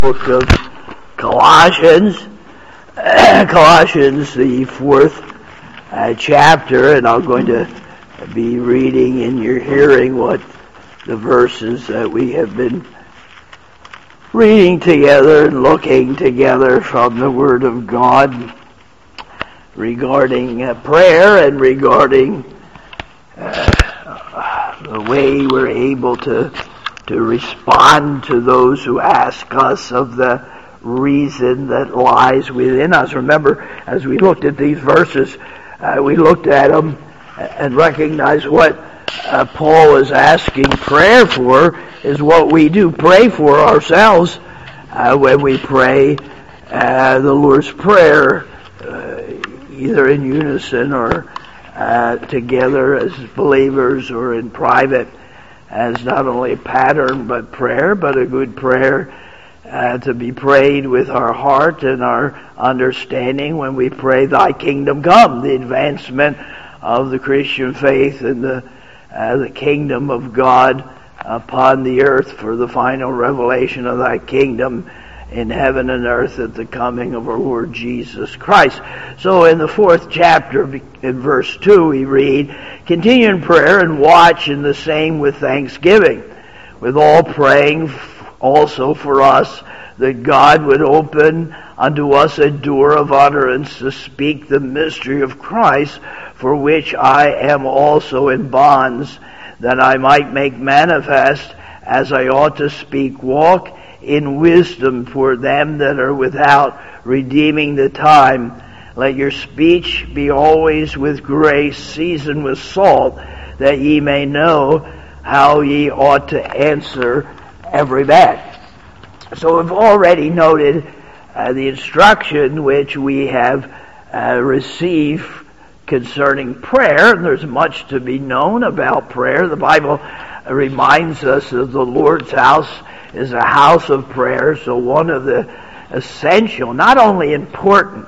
book of Colossians, Colossians, the fourth chapter, and I'm going to be reading in your hearing what the verses that we have been reading together and looking together from the Word of God regarding prayer and regarding the way we're able to respond to those who ask us of the reason that lies within us. Remember, as we looked at these verses, we looked at them and recognized what Paul is asking prayer for is what we do pray for ourselves when we pray the Lord's Prayer, either in unison or together as believers or in private, as not only a pattern but prayer, but a good prayer to be prayed with our heart and our understanding when we pray, Thy kingdom come, the advancement of the Christian faith and the kingdom of God upon the earth for the final revelation of Thy kingdom in heaven and earth at the coming of our Lord Jesus Christ. So in the fourth chapter, in verse 2, we read, continue in prayer and watch in the same with thanksgiving, with all praying also for us, that God would open unto us a door of utterance to speak the mystery of Christ, for which I am also in bonds, that I might make manifest as I ought to speak, walk in wisdom for them that are without, redeeming the time. Let your speech be always with grace, seasoned with salt, that ye may know how ye ought to answer every man. So we've already noted the instruction which we have received concerning prayer, and there's much to be known about prayer. The Bible reminds us of the Lord's house is a house of prayer, so one of the essential, not only important,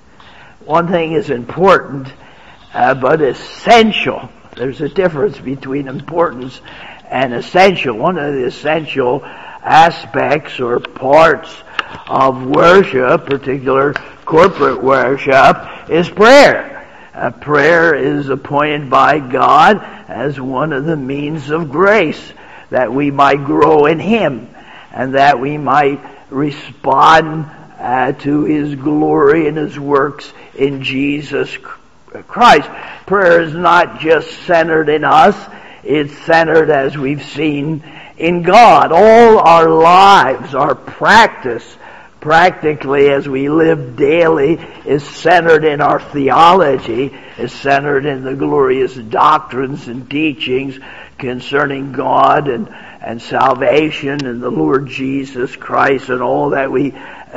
one thing is important, but essential. There's a difference between importance and essential. One of the essential aspects or parts of worship, particular corporate worship, is prayer. Prayer is appointed by God as one of the means of grace that we might grow in Him and that we might respond to His glory and His works in Jesus Christ. Prayer is not just centered in us, it's centered, as we've seen, in God. All our lives, our practice, practically as we live daily, is centered in our theology, is centered in the glorious doctrines and teachings concerning God and salvation and the Lord Jesus Christ and all that we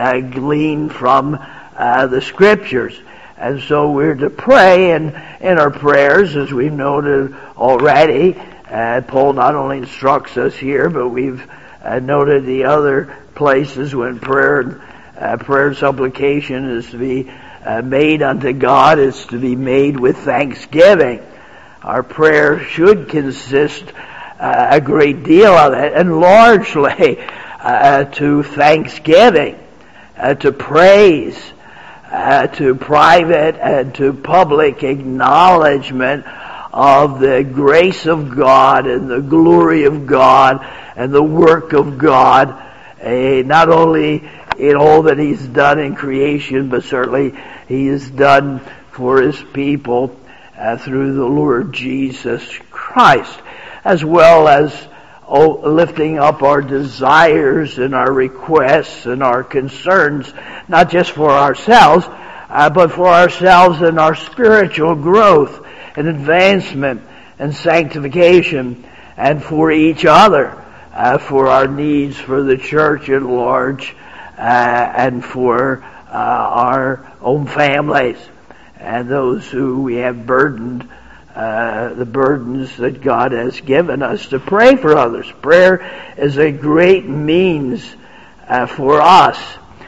glean from the Scriptures. And so we're to pray, and in our prayers, as we've noted already, Paul not only instructs us here, but we've noted the other places when prayer and supplication is to be made unto God, is to be made with thanksgiving. Our prayer should consist a great deal of it, and largely to thanksgiving, to praise, to private and to public acknowledgement of the grace of God and the glory of God and the work of God, not only in all that He's done in creation, but certainly He has done for His people through the Lord Jesus Christ, as well as lifting up our desires and our requests and our concerns, not just for ourselves, but for ourselves and our spiritual growth and advancement and sanctification, and for each other, for our needs for the church at large, and for our own families and those who we have burdened, the burdens that God has given us to pray for others. Prayer is a great means for us.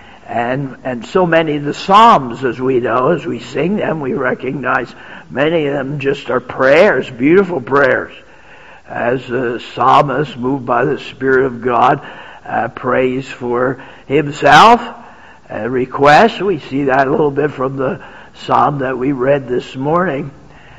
And so many of the Psalms, as we know, as we sing them, we recognize many of them just are prayers, beautiful prayers. As the psalmist, moved by the Spirit of God, prays for himself, requests. We see that a little bit from the psalm that we read this morning,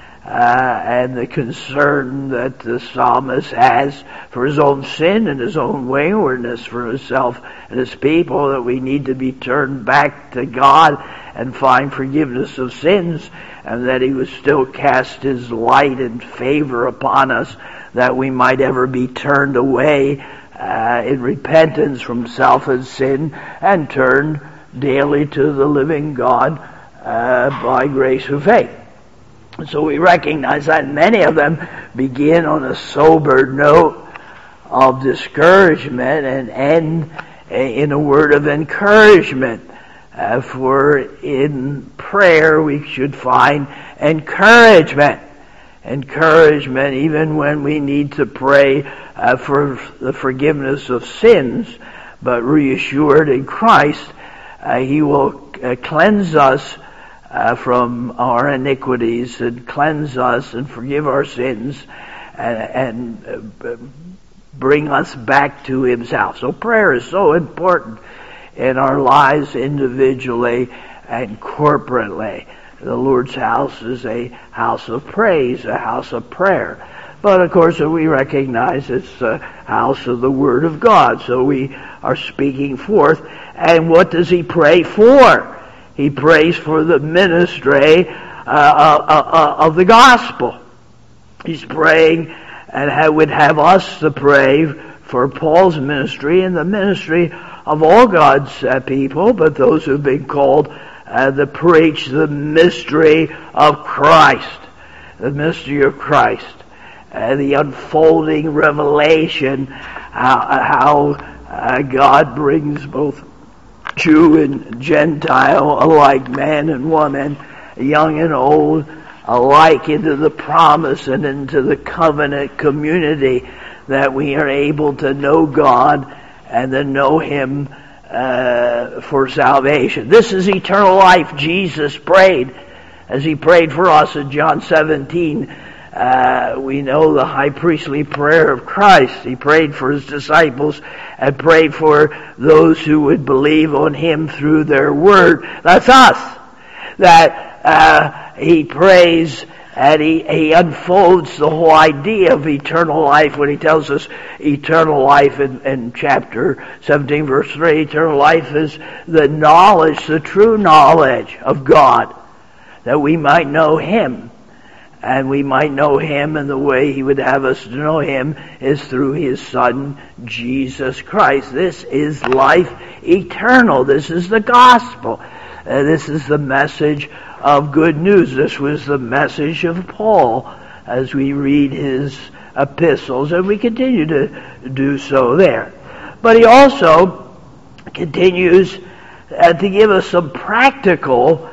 and the concern that the psalmist has for his own sin and his own waywardness for himself and his people, that we need to be turned back to God and find forgiveness of sins, and that he would still cast his light and favor upon us, that we might ever be turned away in repentance from self and sin, and turned daily to the living God by grace of faith. So we recognize that many of them begin on a sober note of discouragement and end in a word of encouragement. For in prayer we should find encouragement. Encouragement even when we need to pray for the forgiveness of sins, but reassured in Christ, he will cleanse us from our iniquities, and cleanse us and forgive our sins, and bring us back to himself. So prayer is so important in our lives individually and corporately. The Lord's house is a house of praise, a house of prayer. But of course we recognize it's a house of the Word of God, so we are speaking forth. And what does he pray for? He prays for the ministry of the gospel. He's praying and would have us to pray for Paul's ministry and the ministry of all God's people, but those who have been called to preach the mystery of Christ. The mystery of Christ. The unfolding revelation, how God brings both Jew and Gentile alike, man and woman, young and old, alike into the promise and into the covenant community, that we are able to know God and to know him for salvation. This is eternal life. Jesus prayed as he prayed for us in John 17. We know the high priestly prayer of Christ. He prayed for his disciples and prayed for those who would believe on him through their word. That's us. That he prays and he unfolds the whole idea of eternal life when he tells us eternal life in chapter 17 verse 3. Eternal life is the knowledge, the true knowledge of God, that we might know him. And we might know him, and the way he would have us to know him is through his Son, Jesus Christ. This is life eternal. This is the gospel. This is the message of good news. This was the message of Paul as we read his epistles, and we continue to do so there. But he also continues to give us some practical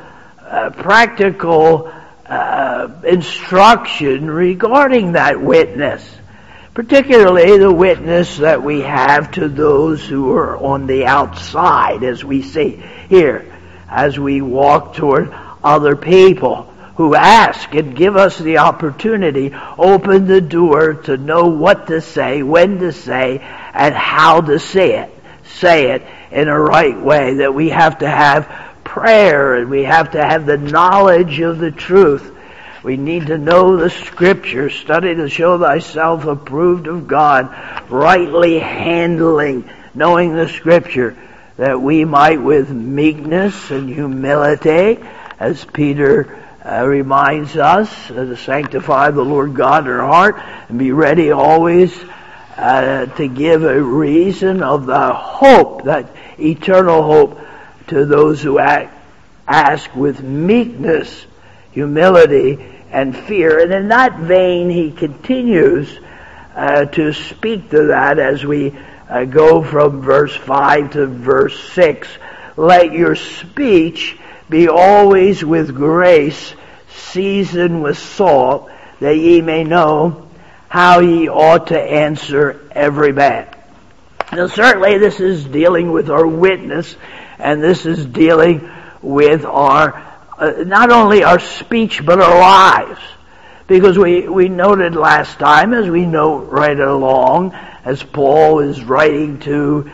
instruction regarding that witness, particularly the witness that we have to those who are on the outside, as we see here, as we walk toward other people who ask and give us the opportunity, open the door to know what to say, when to say, and how to say it in a right way, that we have to have prayer, and we have to have the knowledge of the truth. We need to know the Scripture, study to show thyself approved of God, rightly handling, knowing the Scripture, that we might with meekness and humility, as Peter reminds us, to sanctify the Lord God in our heart, and be ready always to give a reason of the hope, that eternal hope, to those who ask with meekness, humility, and fear. And in that vein, he continues to speak to that as we go from verse 5 to verse 6. Let your speech be always with grace, seasoned with salt, that ye may know how ye ought to answer every man. Now certainly this is dealing with our witness, and this is dealing with our, not only our speech, but our lives. Because we noted last time, as we note right along, as Paul is writing to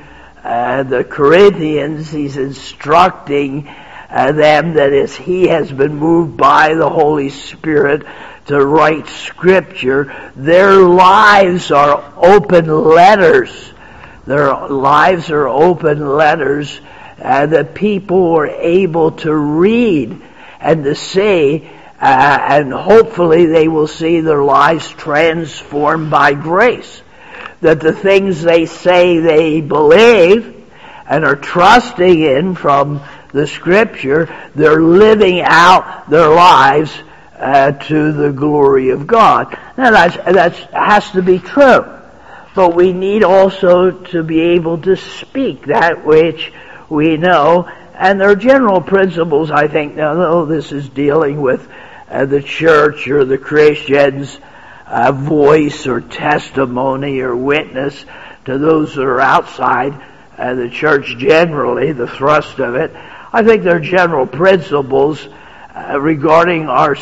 the Corinthians, he's instructing them that as he has been moved by the Holy Spirit to write Scripture, their lives are open letters. Their lives are open letters that people are able to read and to see, and hopefully they will see their lives transformed by grace. That the things they say they believe and are trusting in from the Scripture, they're living out their lives to the glory of God. Now that has to be true. But we need also to be able to speak that which we know. And there are general principles, I think, now this is dealing with the church or the Christian's voice or testimony or witness to those that are outside the church generally, the thrust of it. I think there are general principles regarding our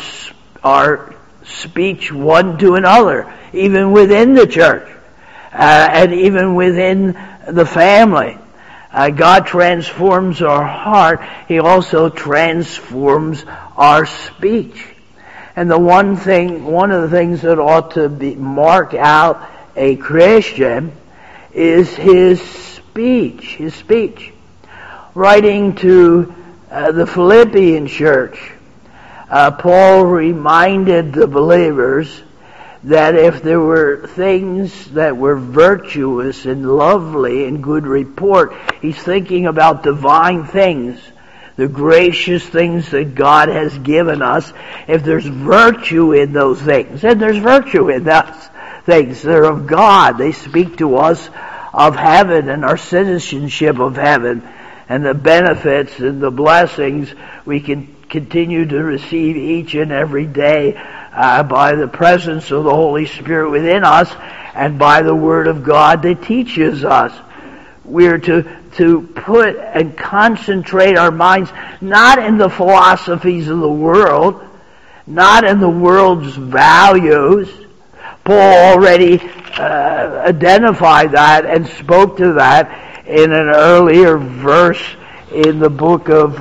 speech one to another, even within the church, and even within the family. God transforms our heart. He also transforms our speech. And one of the things that ought to mark out a Christian is his speech. Writing to the Philippian church, Paul reminded the believers that if there were things that were virtuous and lovely and good report, he's thinking about divine things, the gracious things that God has given us. If there's virtue in those things, and there's virtue in those things, they're of God. They speak to us of heaven and our citizenship of heaven and the benefits and the blessings we can continue to receive each and every day by the presence of the Holy Spirit within us and by the Word of God that teaches us. We're to put and concentrate our minds not in the philosophies of the world, not in the world's values. Paul already identified that and spoke to that in an earlier verse in the book of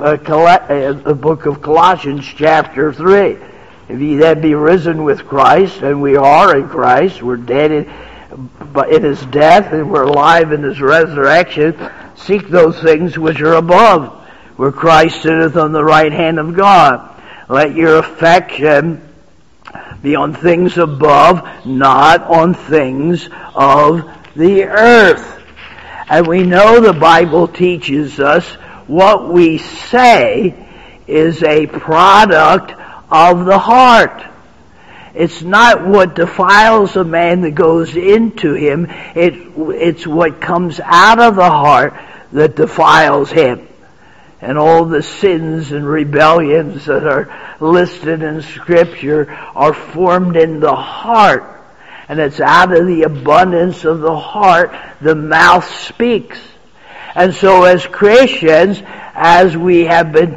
Colossians chapter 3. If ye then be risen with Christ, and we are in Christ, we're dead in his death, and we're alive in his resurrection, seek those things which are above, where Christ sitteth on the right hand of God. Let your affection be on things above, not on things of the earth. And we know the Bible teaches us what we say is a product of the heart. It's not what defiles a man that goes into him. It's what comes out of the heart that defiles him. And all the sins and rebellions that are listed in Scripture are formed in the heart. And it's out of the abundance of the heart the mouth speaks. And so as Christians, as we have been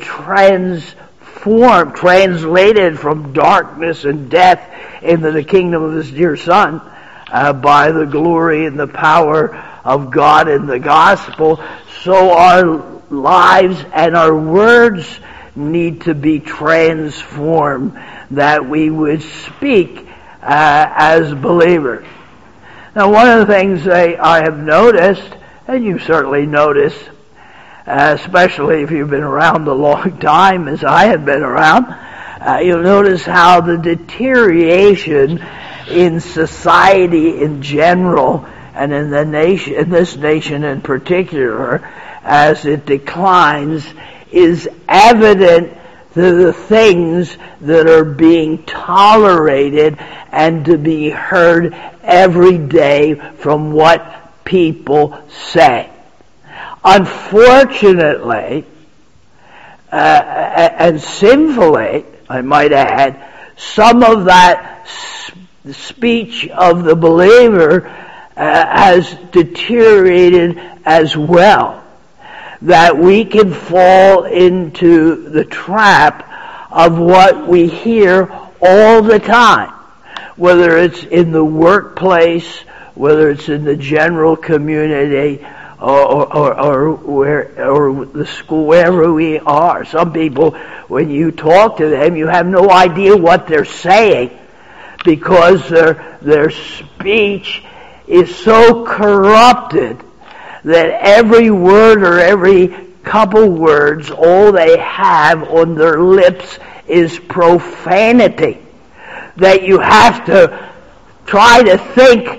translated from darkness and death into the kingdom of His dear Son, by the glory and the power of God in the gospel, so our lives and our words need to be transformed, that we would speak as believers. Now, one of the things I have noticed, and you've certainly noticed, especially if you've been around a long time, as I have been around, you'll notice how the deterioration in society in general, and in this nation in particular, as it declines, is evident to the things that are being tolerated and to be heard every day from what people say. Unfortunately, and sinfully, I might add, some of that speech of the believer has deteriorated as well, that we can fall into the trap of what we hear all the time, whether it's in the workplace, whether it's in the general community, or the school, wherever we are. Some people, when you talk to them, you have no idea what they're saying because their speech is so corrupted that every word or every couple words, all they have on their lips is profanity. That you have to try to think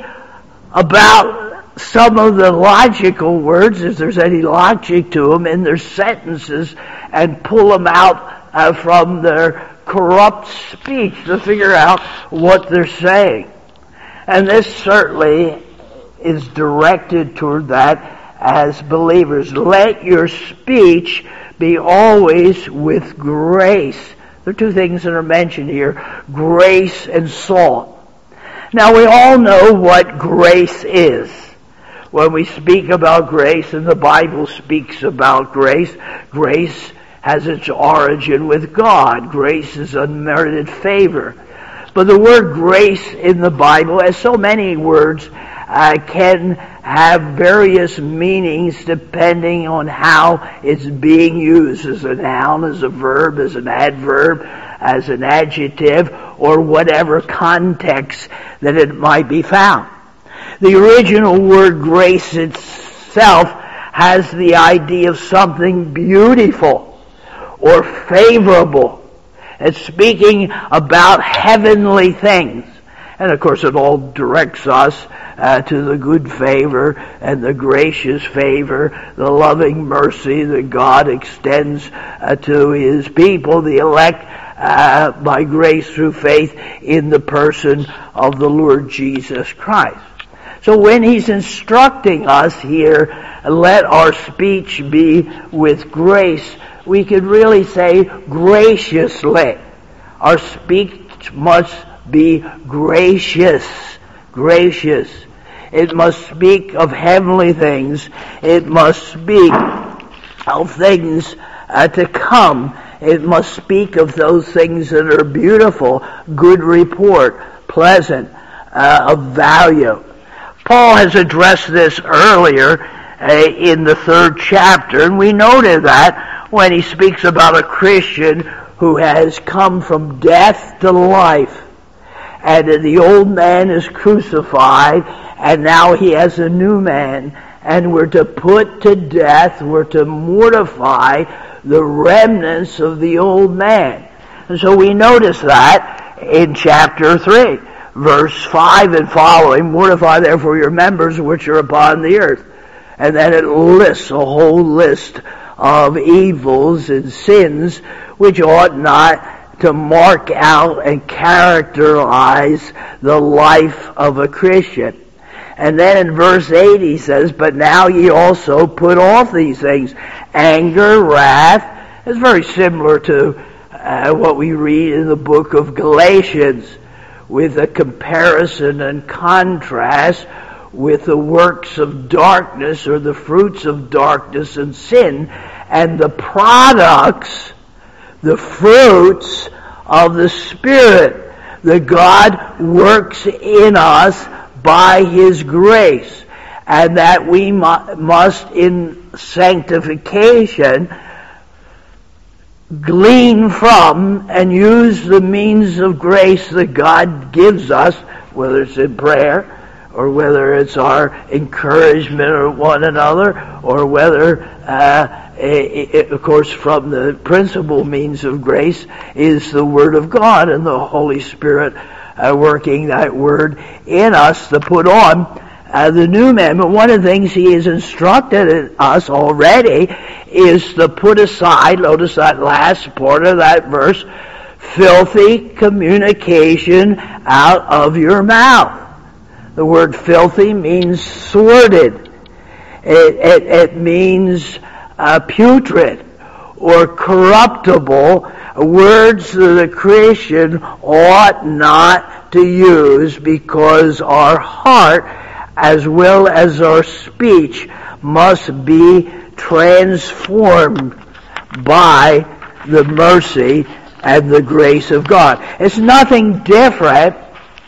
about some of the logical words, if there's any logic to them, in their sentences, and pull them out from their corrupt speech to figure out what they're saying. And this certainly is directed toward that as believers. Let your speech be always with grace. There are two things that are mentioned here, grace and salt. Now we all know what grace is. When we speak about grace, and the Bible speaks about grace, grace has its origin with God. Grace is unmerited favor. But the word grace in the Bible, as so many words, can have various meanings depending on how it's being used, as a noun, as a verb, as an adverb, as an adjective, or whatever context that it might be found. The original word grace itself has the idea of something beautiful or favorable. It's speaking about heavenly things. And of course it all directs us to the good favor and the gracious favor, the loving mercy that God extends to His people, the elect, by grace through faith in the person of the Lord Jesus Christ. So when He's instructing us here, let our speech be with grace, we could really say graciously. Our speech must be gracious. Gracious. It must speak of heavenly things. It must speak of things to come. It must speak of those things that are beautiful, good report, pleasant, of value. Paul has addressed this earlier in the 3rd chapter, and we noted that when he speaks about a Christian who has come from death to life, and the old man is crucified, and now he has a new man, and we're to put to death, we're to mortify the remnants of the old man. And so we notice that in chapter 3, verse 5 and following, mortify therefore your members which are upon the earth. And then it lists a whole list of evils and sins which ought not to mark out and characterize the life of a Christian. And then in verse 8 he says, but now ye also put off these things, anger, wrath. It's very similar to what we read in the book of Galatians, with a comparison and contrast with the works of darkness or the fruits of darkness and sin, and the products, the fruits of the Spirit that God works in us by His grace, and that we must in sanctification glean from and use the means of grace that God gives us, whether it's in prayer, or whether it's our encouragement of one another, or whether, of course, from the principal means of grace is the Word of God and the Holy Spirit working that Word in us to put on the new man. But one of the things He has instructed us already is to put aside, notice that last part of that verse, filthy communication out of your mouth. The word filthy means sordid. It means putrid or corruptible, words that a Christian ought not to use, because our heart as well as our speech must be transformed by the mercy and the grace of God. It's nothing different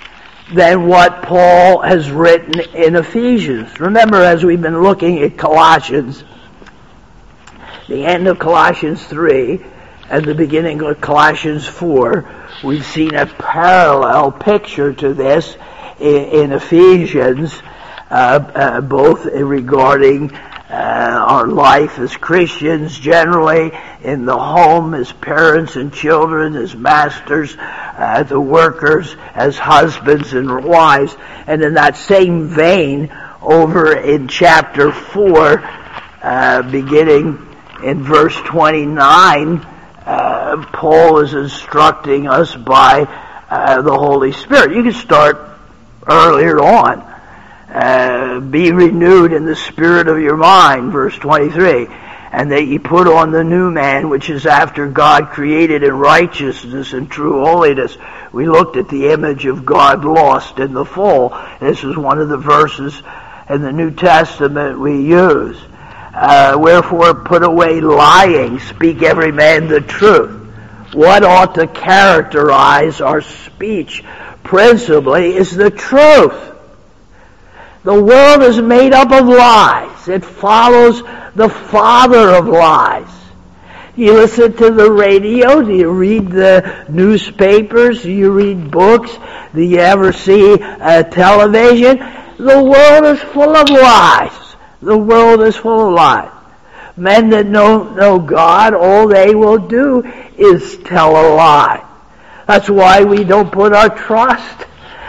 than what Paul has written in Ephesians. Remember, as we've been looking at Colossians, the end of Colossians 3 and the beginning of Colossians 4, we've seen a parallel picture to this in Ephesians, both regarding our life as Christians generally, in the home as parents and children, as masters, the workers, as husbands and wives. And in that same vein, over in chapter 4, beginning in verse 29, Paul is instructing us by the Holy Spirit. You can start earlier on. Be renewed in the spirit of your mind, verse 23, and that ye put on the new man, which is after God, created in righteousness and true holiness. We looked at the image of God lost in the fall. This is one of the verses in the New Testament we use. Wherefore put away lying, speak every man the truth. What ought to characterize our speech principally is the truth. The world is made up of lies. It follows the father of lies. You listen to the radio? Do you read the newspapers? Do you read books? Do you ever see television? The world is full of lies. The world is full of lies. Men that don't know God, all they will do is tell a lie. That's why we don't put our trust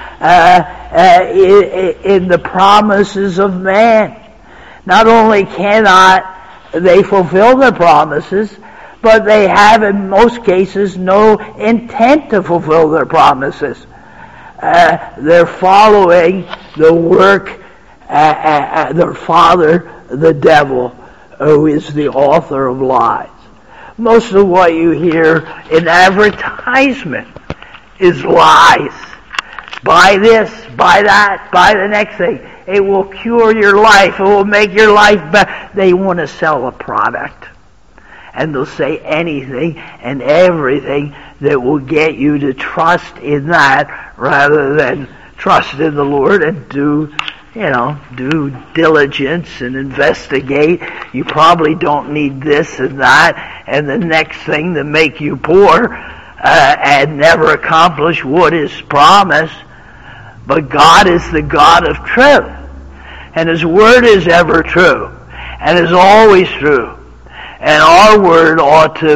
in the promises of man. Not only cannot they fulfill their promises, but they have in most cases no intent to fulfill their promises. They're following the work, their father, the devil, who is the author of lies. Most of what you hear in advertisement is lies. Buy this, buy that, buy the next thing. It will cure your life. It will make your life better. They want to sell a product. And they'll say anything and everything that will get you to trust in that rather than trust in the Lord and do diligence and investigate. You probably don't need this and that and the next thing to make you poor and never accomplish what is promised. But God is the God of truth. And His Word is ever true. And is always true. And our Word ought to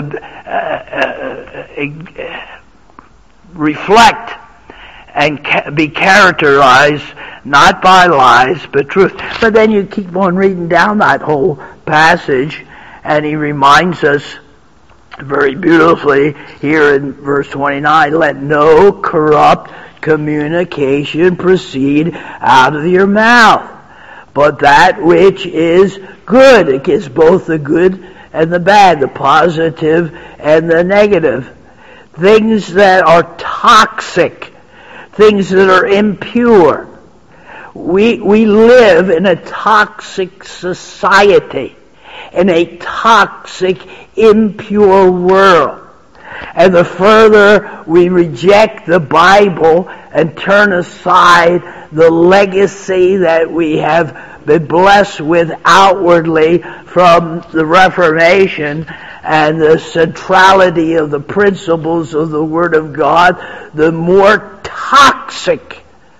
reflect and be characterized not by lies, but truth. But then you keep on reading down that whole passage, and he reminds us very beautifully here in verse 29, let no corrupt communication proceed out of your mouth, but that which is good. It gives both the good and the bad, the positive and the negative. Things that are toxic, things that are impure. We live in a toxic society, in a toxic, impure world. And the further we reject the Bible and turn aside the legacy that we have been blessed with outwardly from the Reformation and the centrality of the principles of the Word of God, the more toxic,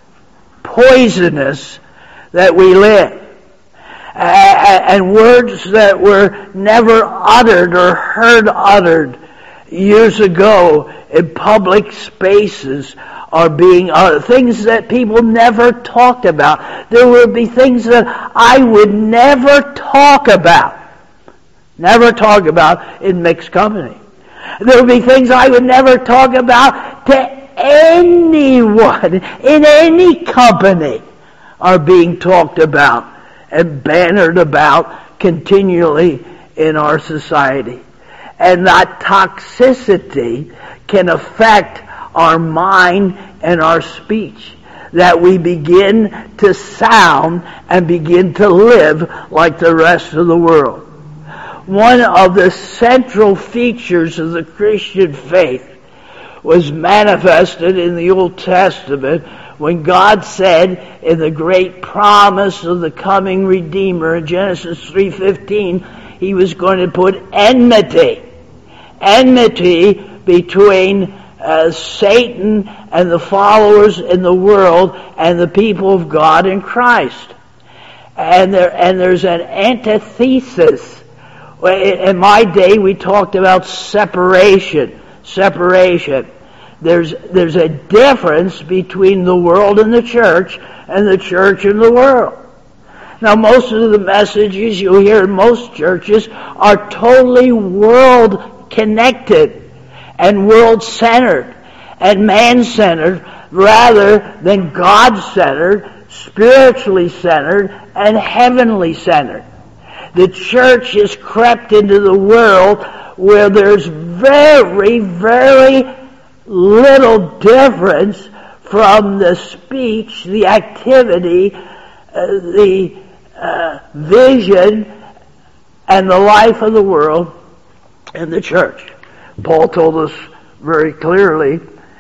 poisonous that we live. And words that were never uttered or heard uttered years ago in public spaces are being uttered. Things that people never talked about. There would be things that I would never talk about. Never talk about in mixed company. There would be things I would never talk about to anyone in any company are being talked about and bannered about continually in our society. And that toxicity can affect our mind and our speech, that we begin to sound and begin to live like the rest of the world. One of the central features of the Christian faith was manifested in the Old Testament When God said in the great promise of the coming Redeemer in Genesis 3:15, He was going to put enmity between Satan and the followers in the world and the people of God in Christ. And there's an antithesis. In my day, we talked about separation. There's a difference between the world and the church and the world. Now, most of the messages you hear in most churches are totally world-connected and world-centered and man-centered rather than God-centered, spiritually centered, and heavenly centered. The church has crept into the world where there's very, very little difference from the speech, the activity, the vision, and the life of the world in the church. Paul told us very clearly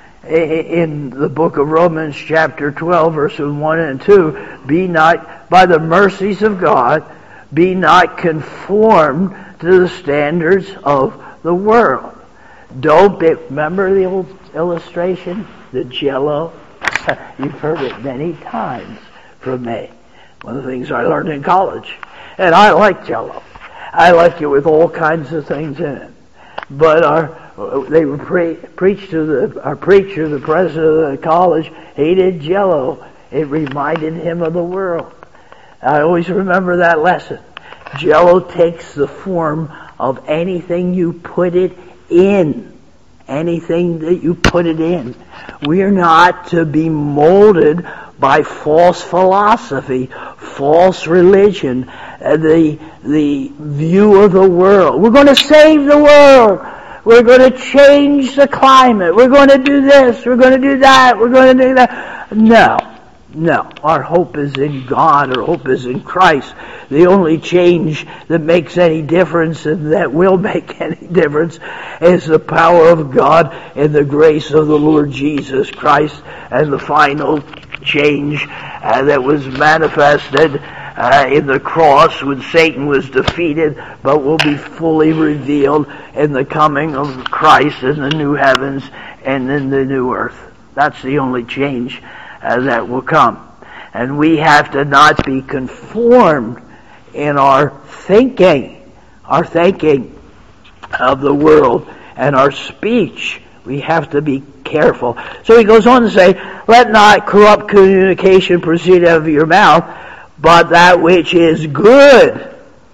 in the book of Romans chapter 12 verses 1 and 2, be not, by the mercies of God, be not conformed to the standards of the world. Remember the old illustration? The Jell-O? You've heard it many times from me. One of the things I learned in college. And I like Jell-O. I like it with all kinds of things in it. But they would preach to our preacher, the president of the college, hated Jell-O. It reminded him of the world. I always remember that lesson. Jell-O takes the form of anything you put it in. Anything that you put it in. We are not to be molded by false philosophy, false religion, the view of the world. We're going to save the world. We're going to change the climate. We're going to do this. We're going to do that. We're going to do that. No. Our hope is in God. Our hope is in Christ. The only change that makes any difference and that will make any difference is the power of God and the grace of the Lord Jesus Christ, and the final change that was manifested in the cross when Satan was defeated, but will be fully revealed in the coming of Christ in the new heavens and in the new earth. That's the only change that will come. And we have to not be conformed in our thinking of the world and our speech. We have to be careful. So he goes on to say, let not corrupt communication proceed out of your mouth, but that which is good,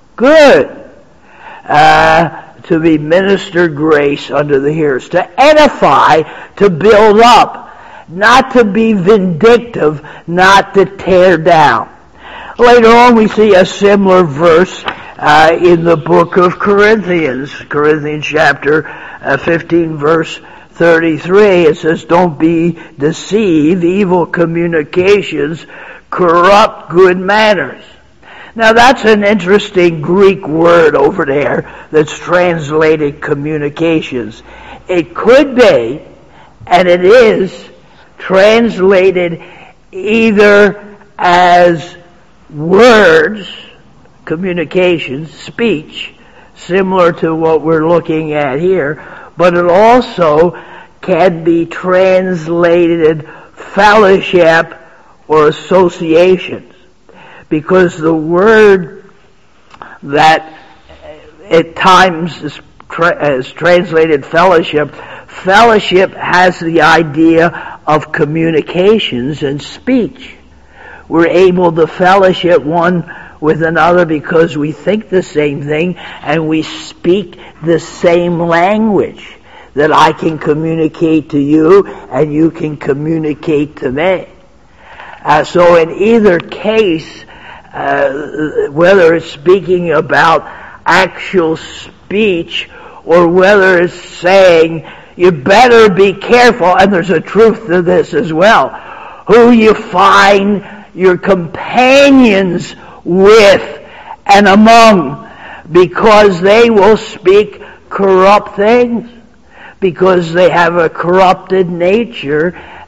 to be ministered grace unto the hearers, to edify, to build up, not to be vindictive, not to tear down. Later on we see a similar verse in the book of Corinthians chapter 15 verse 33. It says, don't be deceived, evil communications corrupt good manners. Now that's an interesting Greek word over there that's translated communications. It could be, and it is, translated either as words, communications, speech, similar to what we're looking at here, but it also can be translated fellowship or associations, because the word that at times is translated fellowship has the idea of communications and speech. We're able to fellowship one with another because we think the same thing and we speak the same language, that I can communicate to you and you can communicate to me. So in either case, whether it's speaking about actual speech or whether it's saying, you better be careful, and there's a truth to this as well, who you find your companions with and among, because they will speak corrupt things, because they have a corrupted nature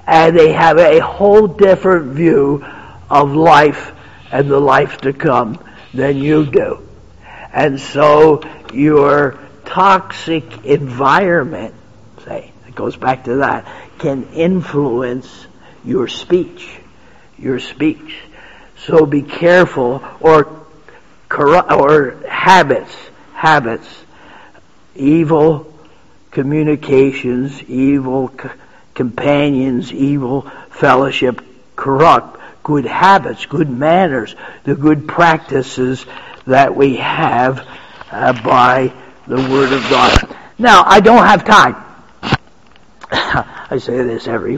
and they have a whole different view of life and the life to come than you do. And so your toxic environment, say, it goes back to that, can influence your speech. So be careful, or habits, evil communications, evil companions, evil fellowship, corrupt good habits, good manners, the good practices that we have by the Word of God. Now, I don't have time. I say this every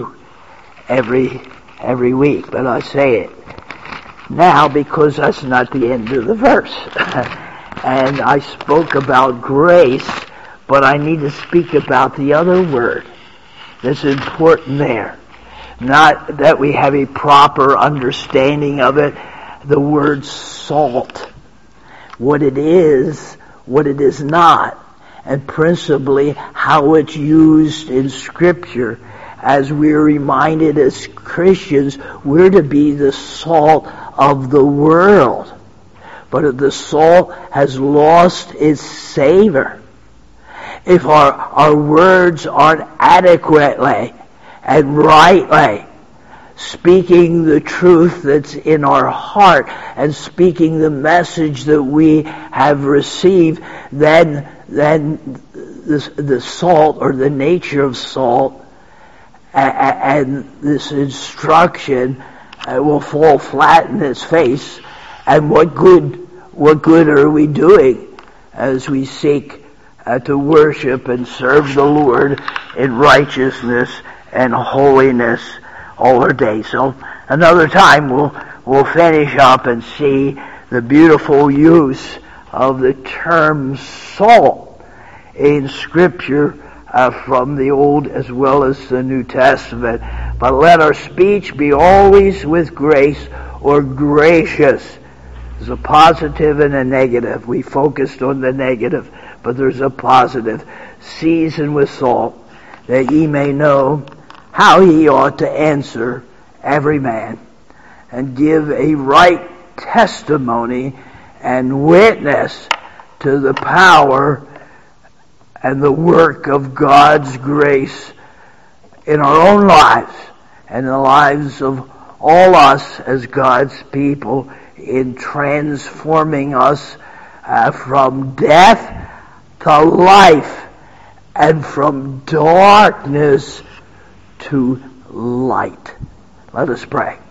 week, but I say it now because that's not the end of the verse. And I spoke about grace, but I need to speak about the other word that's important there. Not that we have a proper understanding of it, the word salt. What it is not, and principally how it's used in Scripture. As we're reminded as Christians, we're to be the salt of the world. But if the salt has lost its savor, if our words aren't adequately and rightly speaking the truth that's in our heart and speaking the message that we have received, then the salt, or the nature of salt, and this instruction will fall flat in its face. And what good are we doing as we seek to worship and serve the Lord in righteousness and holiness all our days? So another time we'll finish up and see the beautiful use of the term salt in Scripture from the Old as well as the New Testament. But let our speech be always with grace, or gracious. There's a positive and a negative. We focused on the negative, but there's a positive. Seasoned with salt, that ye may know how ye ought to answer every man, and give a right testimony and witness to the power and the work of God's grace in our own lives and the lives of all us as God's people, in transforming us from death to life and from darkness to light. Let us pray.